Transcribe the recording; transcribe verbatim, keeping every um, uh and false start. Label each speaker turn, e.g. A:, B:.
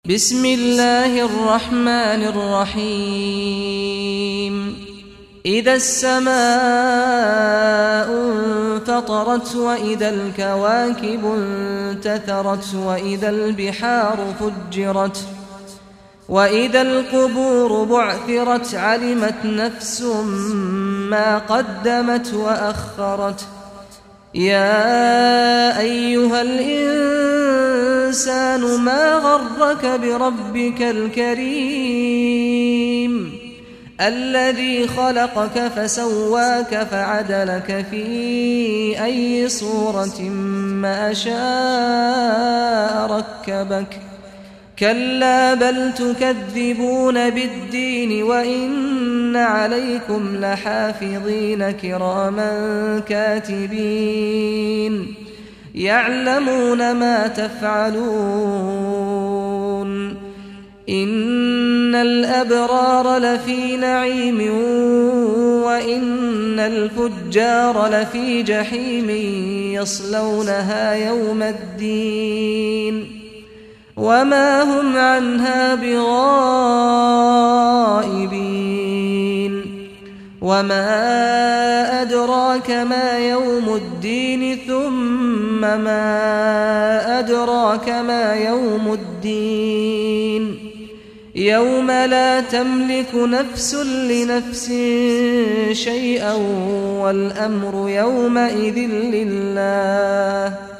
A: بسم الله الرحمن الرحيم إذا السماء انفطرت وإذا الكواكب انتثرت وإذا البحار فجرت وإذا القبور بعثرت علمت نفس ما قدمت وأخرت يا أيها الإنسان ما غرك بربك الكريم الذي خلقك فسواك فعدلك في أي صورة ما شاء ركبك كلا بل تكذبون بالدين وإن عليكم لحافظين كراما كاتبين يعلمون ما تفعلون إن الأبرار لفي نعيم وإن الفجار لفي جحيم يصلونها يوم الدين وما هم عنها بغائبين وما أدراك ما يوم الدين ثم ما أدراك ما يوم الدين يوم لا تملك نفس لنفس شيئا والأمر يومئذ لله